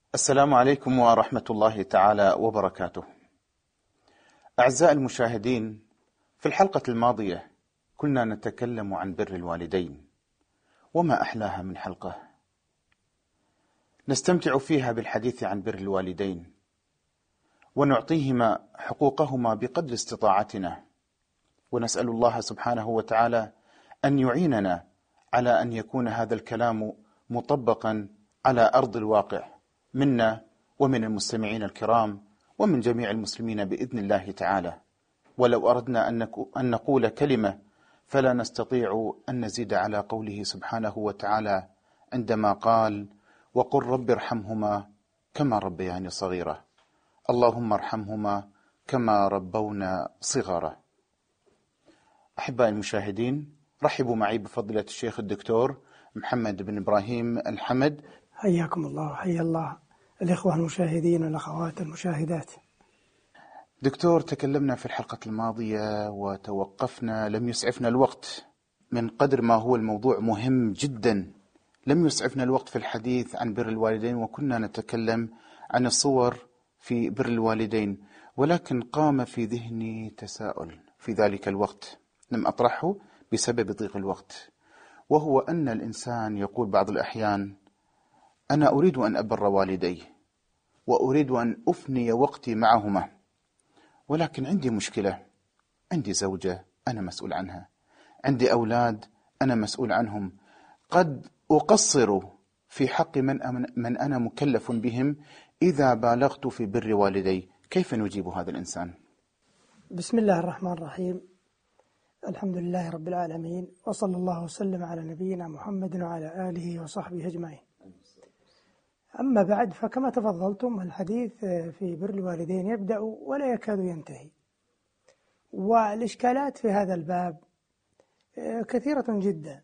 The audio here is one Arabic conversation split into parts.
السلام عليكم ورحمة الله تعالى وبركاته. أعزائي المشاهدين، في الحلقة الماضية كنا نتكلم عن بر الوالدين، وما أحلاها من حلقة نستمتع فيها بالحديث عن بر الوالدين ونعطيهما حقوقهما بقدر استطاعتنا، ونسأل الله سبحانه وتعالى أن يعيننا على أن يكون هذا الكلام مطبقا على أرض الواقع منا ومن المستمعين الكرام ومن جميع المسلمين بإذن الله تعالى. ولو أردنا أن نقول كلمة فلا نستطيع أن نزيد على قوله سبحانه وتعالى عندما قال: وقل رب ارحمهما كما ربياني صغيرة. اللهم ارحمهما كما ربونا صغارا. أحبائي المشاهدين، رحبوا معي بفضيلة الشيخ الدكتور محمد بن إبراهيم الحمد. حياكم الله وحيا الله الإخوة المشاهدين والأخوات المشاهدات. دكتور، تكلمنا في الحلقة الماضية وتوقفنا، لم يسعفنا الوقت من قدر ما هو الموضوع مهم جدا. لم يسعفنا الوقت في الحديث عن بر الوالدين، وكنا نتكلم عن الصور في بر الوالدين، ولكن قام في ذهني تساؤل في ذلك الوقت لم أطرحه بسبب ضيق الوقت، وهو أن الإنسان يقول بعض الأحيان: أنا أريد أن أبر والدي وأريد أن أفني وقتي معهما، ولكن عندي مشكلة، عندي زوجة أنا مسؤول عنها، عندي أولاد أنا مسؤول عنهم، قد أقصر في حق من أنا مكلف بهم إذا بالغت في بر والدي. كيف نجيب هذا الإنسان؟ بسم الله الرحمن الرحيم. الحمد لله رب العالمين، وصلى الله وسلم على نبينا محمد وعلى آله وصحبه أجمعين. أما بعد، فكما تفضلتم الحديث في بر الوالدين يبدأ ولا يكاد ينتهي، والإشكالات في هذا الباب كثيرة جدا.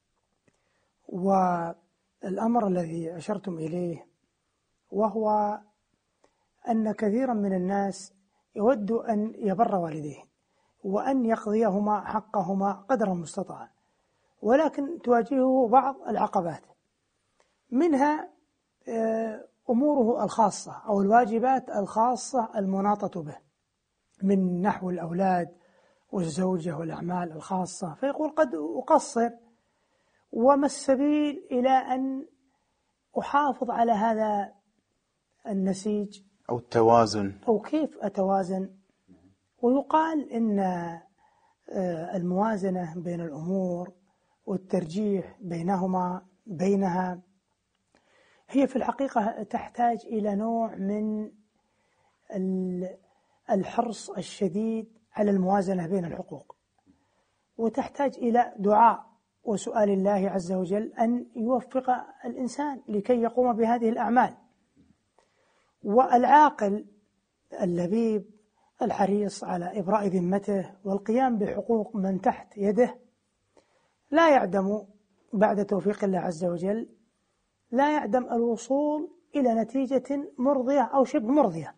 والأمر الذي أشرتم إليه وهو أن كثيرا من الناس يود أن يبر والديه وأن يقضيهما حقهما قدر المستطاع، ولكن تواجهه بعض العقبات، منها أموره الخاصة أو الواجبات الخاصة المناطة به من نحو الأولاد والزوجة والأعمال الخاصة، فيقول: قد أقصر، وما السبيل إلى أن أحافظ على هذا النسيج أو التوازن، أو كيف أتوازن؟ ويقال إن الموازنة بين الأمور والترجيح بينها هي في الحقيقة تحتاج إلى نوع من الحرص الشديد على الموازنة بين الحقوق، وتحتاج إلى دعاء وسؤال الله عز وجل أن يوفق الإنسان لكي يقوم بهذه الأعمال. والعاقل اللبيب الحريص على إبراء ذمته والقيام بحقوق من تحت يده لا يعدم بعد توفيق الله عز وجل لا يعدم الوصول إلى نتيجة مرضية أو شبه مرضية.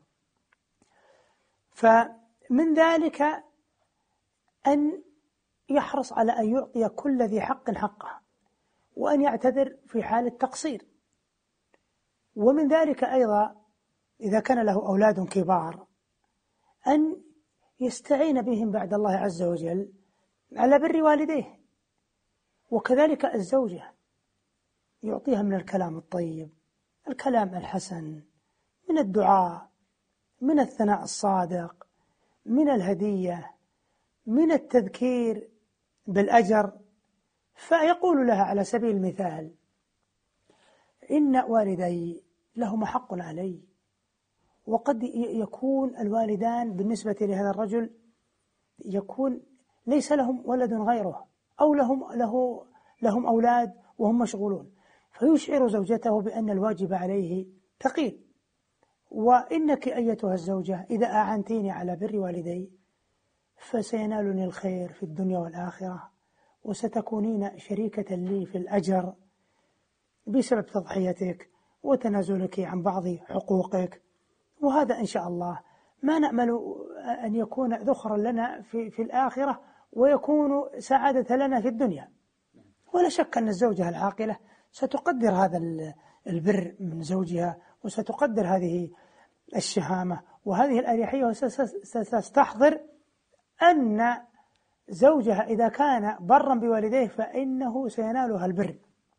فمن ذلك أن يحرص على أن يعطي كل ذي حق حقه، وأن يعتذر في حال التقصير. ومن ذلك أيضا إذا كان له أولاد كبار أن يستعين بهم بعد الله عز وجل على بر والديه. وكذلك الزوجة يعطيها من الكلام الطيب، الكلام الحسن، من الدعاء، من الثناء الصادق، من الهدية، من التذكير بالأجر. فيقول لها على سبيل المثال: إن والدي لهما حق علي. وقد يكون الوالدان بالنسبة لهذا الرجل يكون ليس لهم ولد غيره، أو لهم أولاد وهم مشغولون، فيشعر زوجته بأن الواجب عليه ثقيل. وإنك أيتها الزوجة إذا أعنتيني على بر والدي فسينالني الخير في الدنيا والآخرة، وستكونين شريكة لي في الأجر بسبب تضحيتك وتنازلك عن بعض حقوقك. وهذا إن شاء الله ما نأمل أن يكون ذخرا لنا في الآخرة، ويكون سعادة لنا في الدنيا. ولا شك أن الزوجة العاقلة ستقدر البر من زوجها، وستقدر هذه الشهامة وهذه الأريحية، وستستحضر أن زوجها إذا كان برا بوالديه فإنه سينالها البر.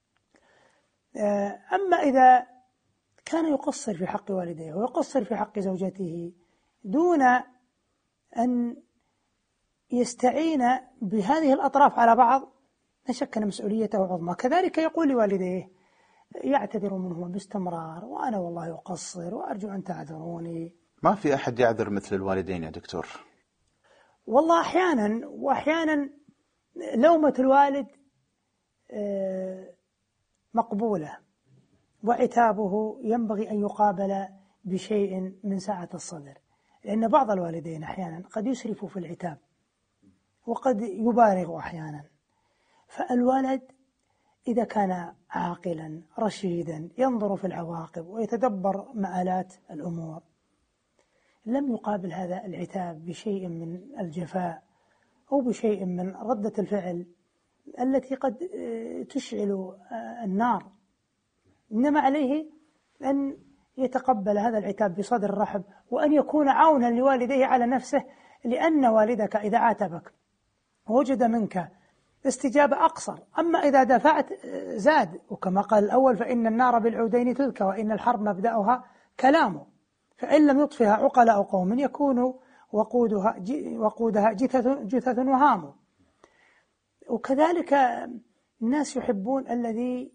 أما إذا كان يقصر في حق والديه ويقصر في حق زوجته دون أن يستعين بهذه الأطراف على بعض، لا شك أن مسؤوليته عظمى. كذلك يقول لوالديه، يعتذر منهما باستمرار، وأنا والله أقصر وأرجو أن تعذروني. ما في أحد يعذر مثل الوالدين يا دكتور. والله أحيانا، وأحيانا لومة الوالد مقبولة، وعتابه ينبغي أن يقابل بشيء من سعة الصدر، لأن بعض الوالدين أحيانا قد يسرفوا في العتاب وقد يبالغ أحيانا. فالولد إذا كان عاقلا رشيدا ينظر في العواقب ويتدبر مآلات الأمور، لم يقابل هذا العتاب بشيء من الجفاء أو بشيء من ردة الفعل التي قد تشعل النار، إنما عليه أن يتقبل هذا العتاب بصدر رحب، وأن يكون عونا لوالديه على نفسه، لأن والدك إذا عاتبك ووجد منك استجابة أقصر. أما إذا دفعت زاد، وكما قال الأول فإن النار بالعودين تذكى وإن الحرب مبدأها كلامه، فإن لم يطفها عقلاء قوم يكون وقودها جثث وهام. وكذلك الناس يحبون الذي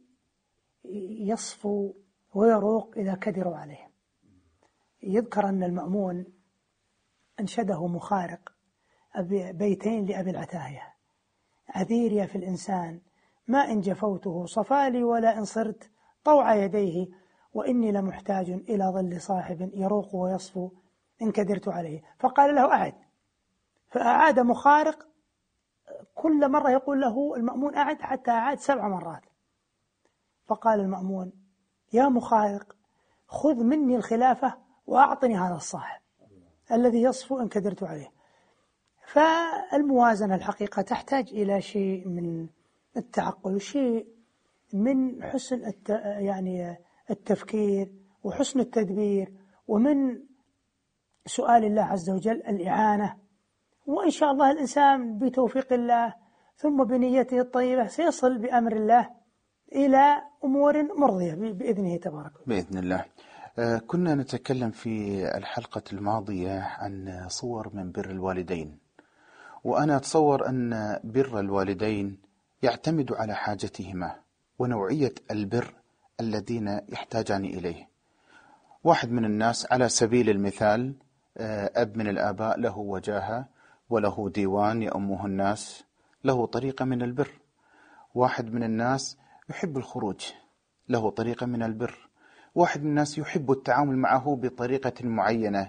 يصفو ويروق إذا كدروا عليه. يذكر أن المأمون أنشده مخارق بيتين لأبي العتاهية: عذيري في الإنسان ما إن جفوته صفالي ولا إن صرت طوع يديه، وإني لمحتاج إلى ظل صاحب يروق ويصفو إن كدرت عليه. فقال له أعد، فأعاد مخارق، كل مرة يقول له المأمون أعد، حتى أعاد 7 مرات. فقال المأمون: يا مخارق، خذ مني الخلافة وأعطني هذا الصاحب الذي يصفو إن كدرت عليه. فالموازنة الحقيقة تحتاج إلى شيء من التعقل، وشيء من حسن التفكير وحسن التدبير، ومن سؤال الله عز وجل الإعانة. وإن شاء الله الإنسان بتوفيق الله ثم بنيته الطيبة سيصل بأمر الله إلى أمور مرضية بإذنه تبارك وتعالى. بإذن الله. كنا نتكلم في الحلقة الماضية عن صور من بر الوالدين، وأنا أتصور أن بر الوالدين يعتمد على حاجتهما ونوعية البر الذين يحتاجان إليه. واحد من الناس على سبيل المثال أب من الآباء له وجاهة وله ديوان يأمه الناس، له طريقة من البر. واحد من الناس يحب الخروج، له طريقة من البر. واحد من الناس يحب التعامل معه بطريقة معينة.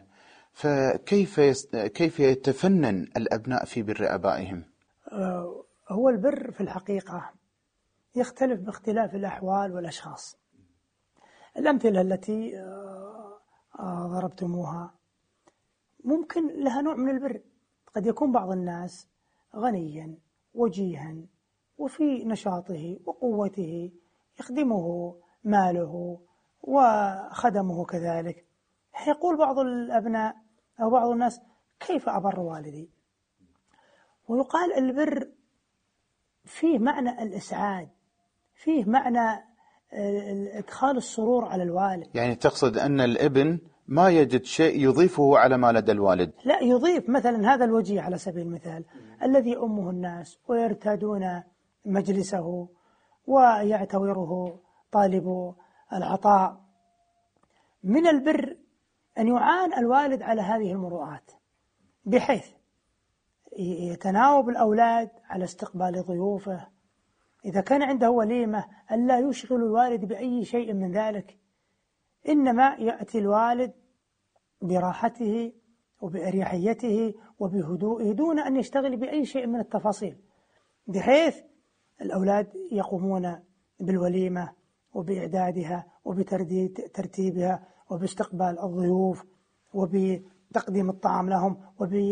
كيف يتفنن الأبناء في بر آبائهم؟ هو البر في الحقيقة يختلف باختلاف الأحوال والأشخاص. الأمثلة التي ضربتموها ممكن لها نوع من البر. قد يكون بعض الناس غنيا وجيها وفي نشاطه وقوته يخدمه ماله وخدمه كذلك، يقول بعض الأبناء أو بعض الناس: كيف أبر والدي؟ ويقال البر فيه معنى الإسعاد، فيه معنى إدخال السرور على الوالد. يعني تقصد أن الابن ما يجد شيء يضيفه على ما لدى الوالد؟ لا، يضيف. مثلا هذا الوجيه على سبيل المثال الذي يؤمه الناس ويرتادون مجلسه ويعتوره طالب العطاء، من البر أن يعان الوالد على هذه المروءات، بحيث يتناوب الأولاد على استقبال ضيوفه. إذا كان عنده وليمة ألا يشغل الوالد بأي شيء من ذلك، إنما يأتي الوالد براحته وبأريحيته وبهدوئه دون أن يشتغل بأي شيء من التفاصيل، بحيث الأولاد يقومون بالوليمة وبإعدادها وبترتيبها وباستقبال الضيوف وبتقديم الطعام لهم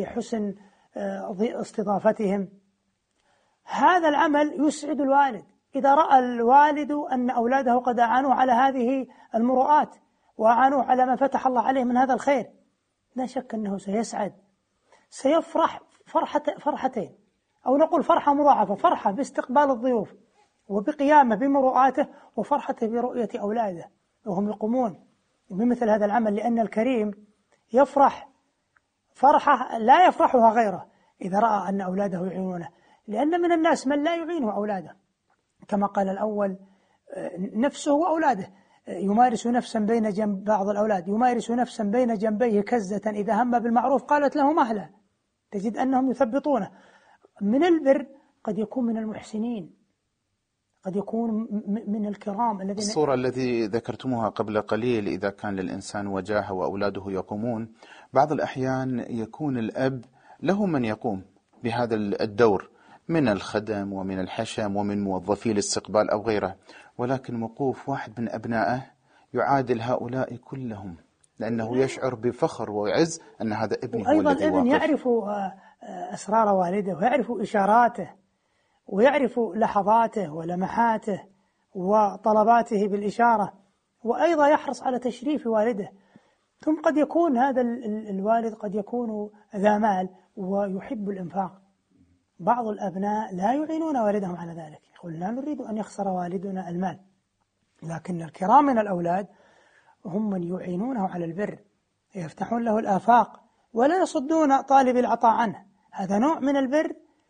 وبحسن استضافتهم. هذا العمل يسعد الوالد، إذا رأى الوالد أن أولاده قد أعانوه على هذه المروءات وأعانوه على ما فتح الله عليه من هذا الخير، لا شك أنه سيسعد، سيفرح فرحتين، أو نقول فرحة مضاعفة، فرحة باستقبال الضيوف وبقيامه بمروءاته، وفرحته برؤية أولاده وهم يقومون بمثل هذا العمل، لأن الكريم يفرح فرحة لا يفرحها غيره إذا رأى أن أولاده يعينونه، لأن من الناس من لا يعين أولاده كما قال الأول نفسه وأولاده، يمارس نفسا بين جنب بعض الأولاد يمارس نفسا بين جنبيه كزة إذا هم بالمعروف قالت له مهلا، تجد أنهم يثبطونه. من البر قد يكون من المحسنين، قد يكون من الكرام الذين الصورة التي ذكرتموها قبل قليل، إذا كان للإنسان وجاهة وأولاده يقومون، بعض الأحيان يكون الأب له من يقوم بهذا الدور من الخدم ومن الحشم ومن موظفي الاستقبال أو غيره، ولكن وقوف واحد من أبنائه يعادل هؤلاء كلهم، لأنه يشعر بفخر وعز أن هذا ابني هو أيضا الذي الابن واقف. يعرف أسرار والده ويعرف إشاراته ويعرف لحظاته ولمحاته وطلباته بالإشارة، وأيضا يحرص على تشريف والده. ثم قد يكون هذا الوالد قد يكون ذا مال ويحب الإنفاق، بعض الأبناء لا يعينون والدهم على ذلك، يقول لا نريد أن يخسر والدنا المال، لكن الكرام من الأولاد هم من يعينونه على البر، يفتحون له الآفاق ولا يصدون طالب العطاء عنه. هذا نوع من البر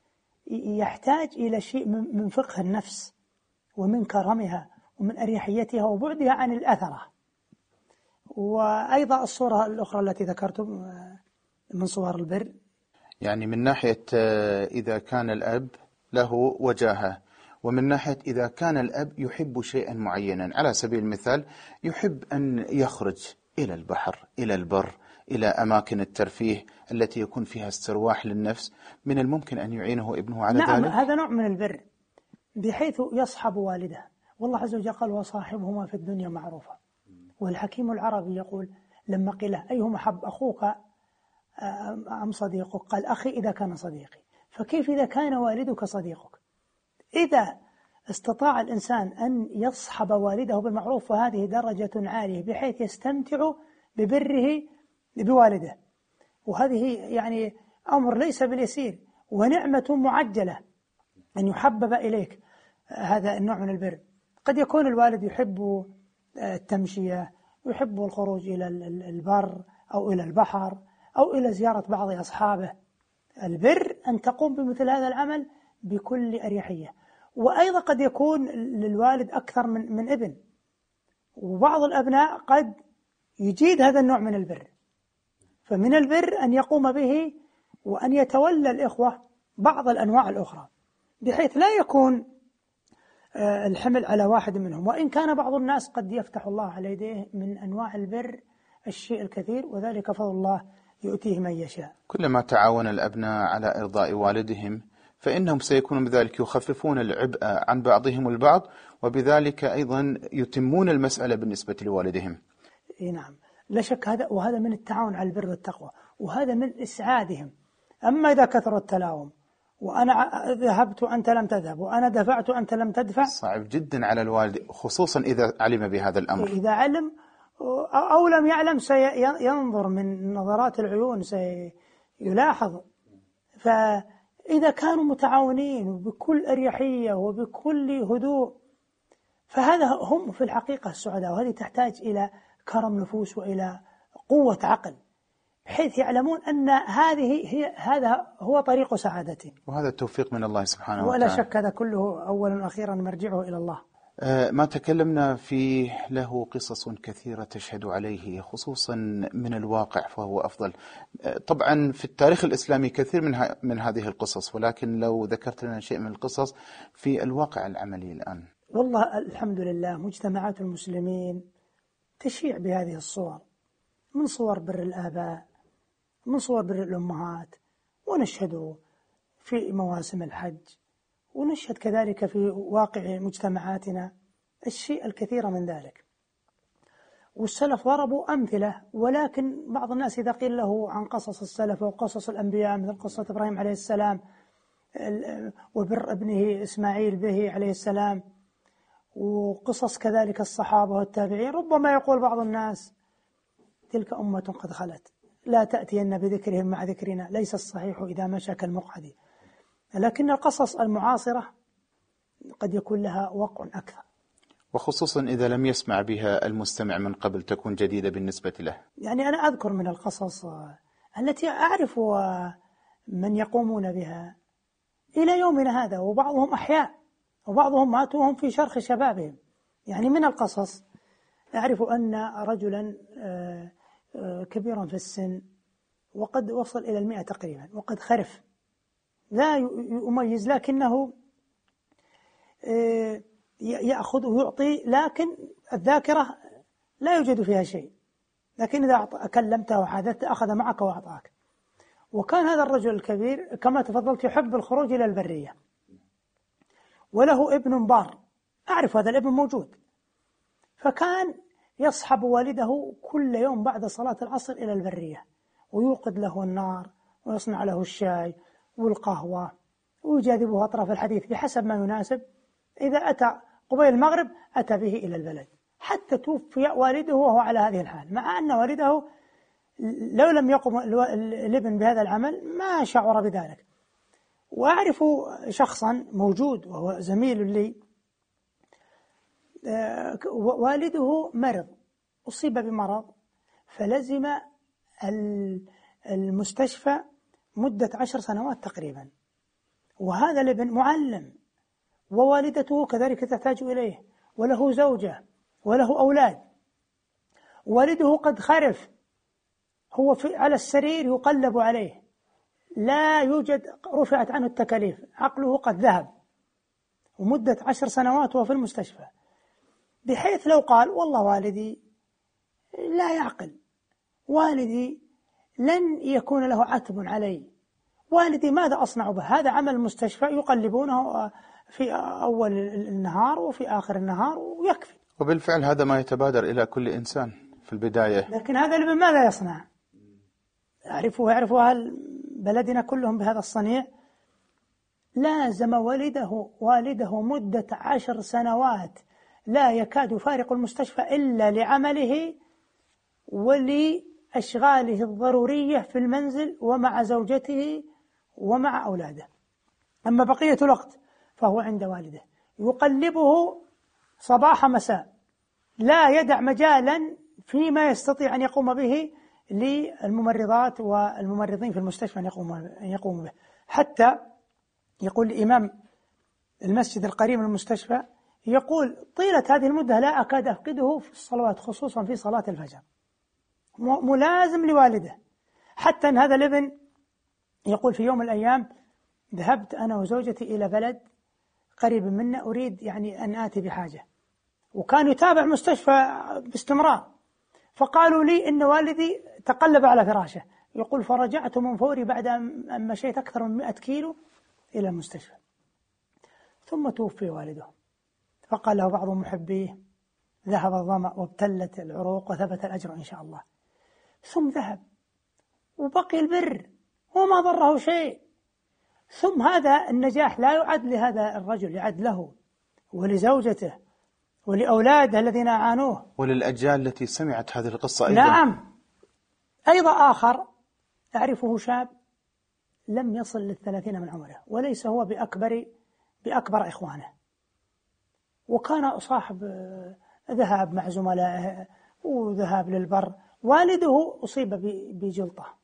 يحتاج إلى شيء من فقه النفس ومن كرمها ومن أريحيتها وبعدها عن الأثرة. وأيضا الصورة الأخرى التي ذكرتم من صور البر، يعني من ناحية إذا كان الأب له وجاهة، ومن ناحية إذا كان الأب يحب شيئا معينا، على سبيل المثال يحب أن يخرج إلى البحر إلى البر إلى أماكن الترفيه التي يكون فيها استرواح للنفس، من الممكن أن يعينه ابنه على نعم ذلك. هذا نوع من البر بحيث يصحب والده، والله عز وجل قال وصاحبهما في الدنيا معروفا. والحكيم العربي يقول لما قيل أيهما حب أخوك أم صديقك، قال أخي إذا كان صديقي، فكيف إذا كان والدك صديقك؟ إذا استطاع الإنسان أن يصحب والده بالمعروف فهذه درجة عالية بحيث يستمتع ببره بوالده، وهذه يعني أمر ليس باليسير ونعمة معجلة أن يحبب إليك هذا النوع من البر. قد يكون الوالد يحب التمشية، يحب الخروج إلى البر أو إلى البحر أو إلى زيارة بعض أصحابه. البر أن تقوم بمثل هذا العمل بكل أريحية. وأيضا قد يكون للوالد أكثر من ابن، وبعض الأبناء قد يجيد هذا النوع من البر، فمن البر أن يقوم به وأن يتولى الإخوة بعض الأنواع الأخرى بحيث لا يكون الحمل على واحد منهم، وإن كان بعض الناس قد يفتح الله على يديه من أنواع البر الشيء الكثير، وذلك فضل الله يؤتيه من يشاء. كلما تعاون الأبناء على إرضاء والدهم فإنهم سيكونون بذلك يخففون العبء عن بعضهم البعض، وبذلك أيضا يتمون المسألة بالنسبة لوالدهم. نعم لا شك، هذا وهذا من التعاون على البر والتقوى، وهذا من إسعادهم. أما إذا كثر التلاوم وأنا ذهبت وأنت لم تذهب وأنا دفعت وأنت لم تدفع، صعب جدا على الوالد، خصوصا إذا علم بهذا الأمر. إذا علم أو لم يعلم سينظر من نظرات العيون، سيلاحظ. فإذا كانوا متعاونين وبكل أريحية وبكل هدوء فهذا هم في الحقيقة السعداء، وهذه تحتاج إلى كرم نفوس وإلى قوة عقل بحيث يعلمون أن هذا هو طريق سعادتهم، وهذا التوفيق من الله سبحانه ولا وتعالى. شك هذا كله أولا وأخيرا مرجعه إلى الله. ما تكلمنا فيه له قصص كثيرة تشهد عليه، خصوصا من الواقع فهو أفضل. طبعا في التاريخ الإسلامي كثير من هذه القصص، ولكن لو ذكرت لنا شيء من القصص في الواقع العملي الآن. والله الحمد لله مجتمعات المسلمين تشيع بهذه الصور، من صور بر الآباء، من صور بر الأمهات، ونشهد في مواسم الحج، ونشهد كذلك في واقع مجتمعاتنا الشيء الكثير من ذلك. والسلف ضربوا أمثلة، ولكن بعض الناس إذا قيل له عن قصص السلف وقصص الأنبياء مثل قصة إبراهيم عليه السلام وبر ابنه إسماعيل به عليه السلام وقصص كذلك الصحابة والتابعين. ربما يقول بعض الناس تلك أمة قد خلت لا تأتين بذكرهم مع ذكرنا، ليس الصحيح إذا مشى كالمقعد. لكن القصص المعاصرة قد يكون لها وقع أكثر، وخصوصا إذا لم يسمع بها المستمع من قبل تكون جديدة بالنسبة له. يعني أنا أذكر من القصص التي أعرف من يقومون بها إلى يومنا هذا، وبعضهم أحياء وبعضهم ماتوا وهم في شرخ شبابهم. يعني من القصص أعرف أن رجلا كبيرا في السن وقد وصل إلى 100 تقريبا، وقد خرف لا يميز، لكنه يأخذ ويعطي، لكن الذاكرة لا يوجد فيها شيء، لكن إذا كلمته وحدثت أخذ معك وأعطاك. وكان هذا الرجل الكبير كما تفضلت يحب الخروج إلى البرية، وله ابن بار، أعرف هذا الابن موجود، فكان يصحب والده كل يوم بعد صلاة العصر إلى البرية، ويوقد له النار ويصنع له الشاي والقهوة ويجاذبه أطراف الحديث بحسب ما يناسب. إذا أتى قبيل المغرب أتى به إلى البلد، حتى توفي والده وهو على هذه الحال، مع أن والده لو لم يقم الابن بهذا العمل ما شعر بذلك. وأعرف شخصا موجود وهو زميل لي، والده مرض، أصيب بمرض فلزم المستشفى مدة 10 سنوات تقريبا، وهذا الابن معلم ووالدته كذلك تحتاج إليه، وله زوجة وله أولاد، والده قد خرف، هو على السرير يقلب عليه، لا يوجد، رفعت عنه التكاليف، عقله قد ذهب، ومدة 10 سنوات وهو في المستشفى، بحيث لو قال والله والدي لا يعقل، والدي لن يكون له عتب علي، والدي ماذا أصنع به؟ هذا عمل المستشفى يقلبونه في أول النهار وفي آخر النهار ويكفي. وبالفعل هذا ما يتبادر إلى كل إنسان في البداية. لكن هذا الابن ماذا يصنع؟ يعرفوا أهل بلدنا كلهم بهذا الصنيع. لازم والده مدة 10 سنوات لا يكاد يفارق المستشفى إلا لعمله ولأشغاله الضرورية في المنزل ومع زوجته ومع أولاده. أما بقية الوقت فهو عند والده يقلبه صباح مساء، لا يدع مجالا فيما يستطيع أن يقوم به للممرضات والممرضين في المستشفى أن يقوموا به. حتى يقول إمام المسجد القريب من المستشفى، يقول طيلة هذه المدة لا أكاد أفقده في الصلوات، خصوصا في صلاة الفجر، ملازم لوالده. حتى أن هذا الابن يقول في يوم من الأيام ذهبت أنا وزوجتي إلى بلد قريب منا، أريد يعني أن آتي بحاجة، وكان يتابع مستشفى باستمرار، فقالوا لي إن والدي تقلب على فراشه. يقول فرجعت من فوري بعد أن مشيت أكثر من 100 كيلو إلى المستشفى، ثم توفي والده. فقال له بعض محبيه ذهب الظمأ وابتلت العروق وثبت الأجر إن شاء الله. ثم ذهب وبقي البر وما ضره شيء. ثم هذا النجاح لا يعد لهذا الرجل، يعد له ولزوجته ولأولاده الذين أعانوه وللأجيال التي سمعت هذه القصة أيضا. نعم. أيضا آخر أعرفه شاب لم يصل 30 من عمره، وليس هو بأكبر إخوانه، وكان صاحب ذهاب مع زملائه وذهاب للبر. والده أصيب بجلطة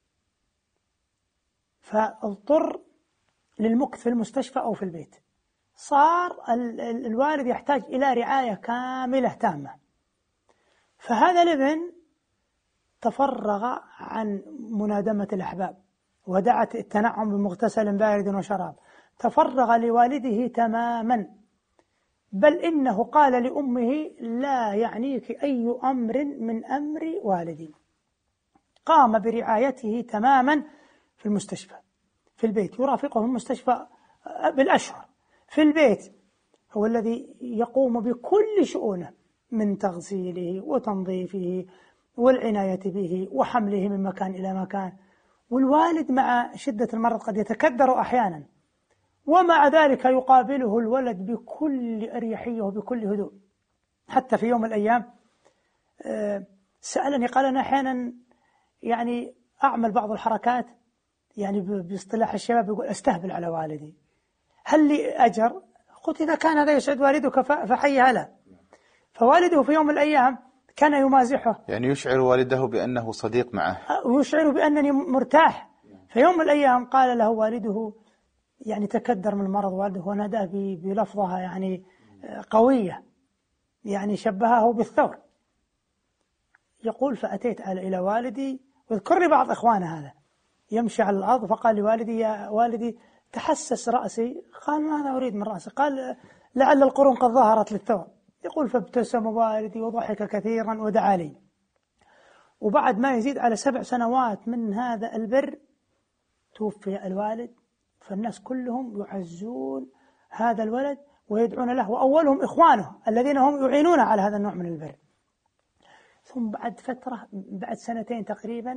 فاضطر للمكث في المستشفى أو في البيت. صار الوالد يحتاج إلى رعاية كاملة تامة. فهذا الابن تفرغ عن منادمة الأحباب ودعت التنعم بمغتسل بارد وشراب، تفرغ لوالده تماما، بل إنه قال لأمه لا يعنيك أي أمر من أمر والدي. قام برعايته تماما في المستشفى، في البيت يرافقه في المستشفى بالأشهر، في البيت هو الذي يقوم بكل شؤونه من تغسيله وتنظيفه والعناية به وحمله من مكان إلى مكان. والوالد مع شدة المرض قد يتكدر أحيانا، ومع ذلك يقابله الولد بكل أريحية وبكل هدوء. حتى في يوم من الأيام سألني، قال أنا أحيانا يعني أعمل بعض الحركات، يعني باصطلاح الشباب يقول أستهبل على والدي، هل لي أجر؟ قلت إذا كان هذا يسعد والدك فحي هلا. فوالده في يوم من الأيام كان يمازحه، يعني يشعر والده بأنه صديق معه ويشعر بأنني مرتاح. في يوم من الأيام قال له والده، يعني تكدر من المرض والده وناداه بلفظها يعني قوية، يعني شبهه بالثور. يقول فأتيت إلى والدي، واذكر لي بعض إخوانه هذا يمشي على الأرض، فقال لوالدي يا والدي تحسس رأسي. قال ماذا أريد من رأسي؟ قال لعل القرون قد ظهرت للثور. يقول فابتسم والدي وضحك كثيرا ودعا لي. وبعد ما يزيد على 7 سنوات من هذا البر توفي الوالد، فالناس كلهم يعزون هذا الولد ويدعون له، وأولهم إخوانه الذين هم يعينون على هذا النوع من البر. ثم بعد فترة، بعد 2 تقريبا،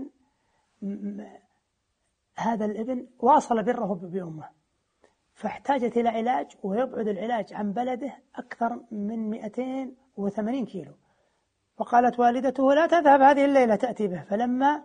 هذا الابن واصل بره بأمه، فاحتاجت إلى علاج، ويبعد العلاج عن بلده أكثر من 280 كيلو. وقالت والدته لا تذهب هذه الليلة تأتي به. فلما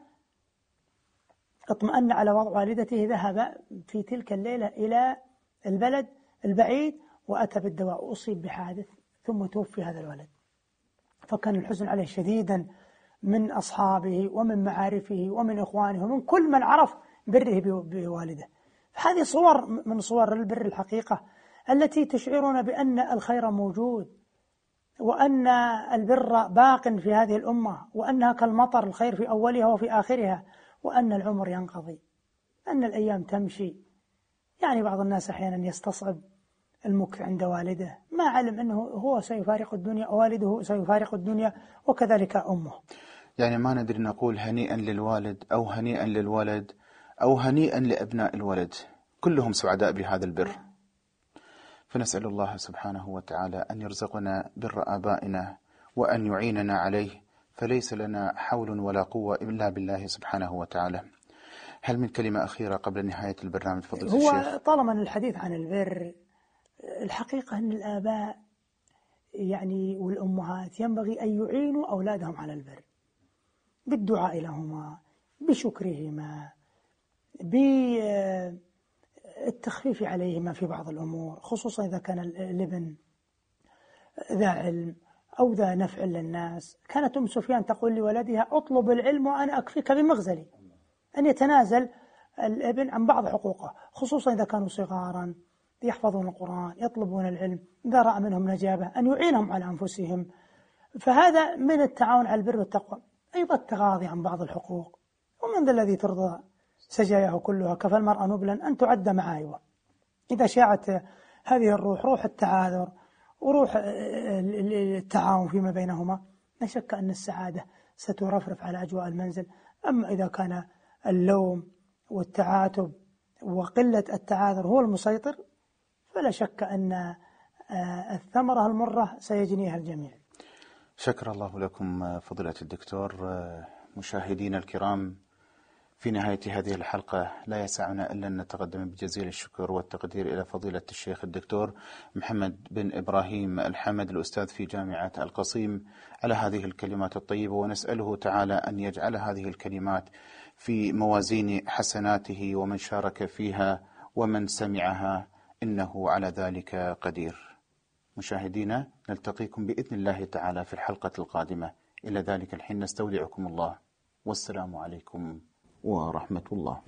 اطمأن على وضع والدته ذهب في تلك الليلة إلى البلد البعيد وأتى بالدواء، وأصيب بحادث ثم توفي هذا الولد. فكان الحزن عليه شديدا من أصحابه ومن معارفه ومن إخوانه ومن كل من عرف بره بوالده. هذه صور من صور البر الحقيقة التي تشعرنا بأن الخير موجود، وأن البر باق في هذه الأمة، وأنها كالمطر، الخير في أولها وفي آخرها، وأن العمر ينقضي، أن الأيام تمشي. يعني بعض الناس أحيانا يستصعب المكث عند والده، ما علم أنه هو سيفارق الدنيا، والده سيفارق الدنيا، وكذلك أمه. يعني ما ندري نقول هنيئا للوالد أو هنيئا للولد أو هنيئا لأبناء الولد، كلهم سعداء بهذا البر. فنسأل الله سبحانه وتعالى أن يرزقنا بر آبائنا وأن يعيننا عليه، فليس لنا حول ولا قوة إلا بالله سبحانه وتعالى. هل من كلمة أخيرة قبل نهاية البرنامج فضيلة الشيخ؟ هو طالما الحديث عن البر، الحقيقة أن الآباء يعني والأمهات ينبغي أن يعينوا أولادهم على البر بالدعاء لهما، بشكرهما، بالتخفيف عليهما في بعض الأمور، خصوصا إذا كان الابن ذا علم أو ذا نفع للناس. كانت أم سفيان تقول لولدها اطلب العلم وأنا أكفيك بمغزلي، أن يتنازل الابن عن بعض حقوقه، خصوصا إذا كانوا صغارا يحفظون القرآن، يطلبون العلم، إذا رأى منهم نجابة أن يعينهم على أنفسهم. فهذا من التعاون على البر والتقوى. أيضا التغاضي عن بعض الحقوق، ومن ذا الذي ترضى سجاياه كلها، كفى المرأة نبلا أن تعد معايبه. إذا شاعت هذه الروح، روح التعاذر وروح التعاون فيما بينهما، لا شك أن السعادة سترفرف على أجواء المنزل. أما إذا كان اللوم والتعاتب وقلة التعاذر هو المسيطر، فلا شك أن الثمرة المرة سيجنيها الجميع. شكر الله لكم فضيلة الدكتور. مشاهدينا الكرام، في نهاية هذه الحلقة لا يسعنا إلا أن نتقدم بجزيل الشكر والتقدير إلى فضيلة الشيخ الدكتور محمد بن إبراهيم الحمد، الأستاذ في جامعة القصيم، على هذه الكلمات الطيبة، ونسأله تعالى أن يجعل هذه الكلمات في موازين حسناته ومن شارك فيها ومن سمعها، إنه على ذلك قدير. مشاهدينا، نلتقيكم بإذن الله تعالى في الحلقة القادمة. إلى ذلك الحين نستودعكم الله، والسلام عليكم ورحمة الله.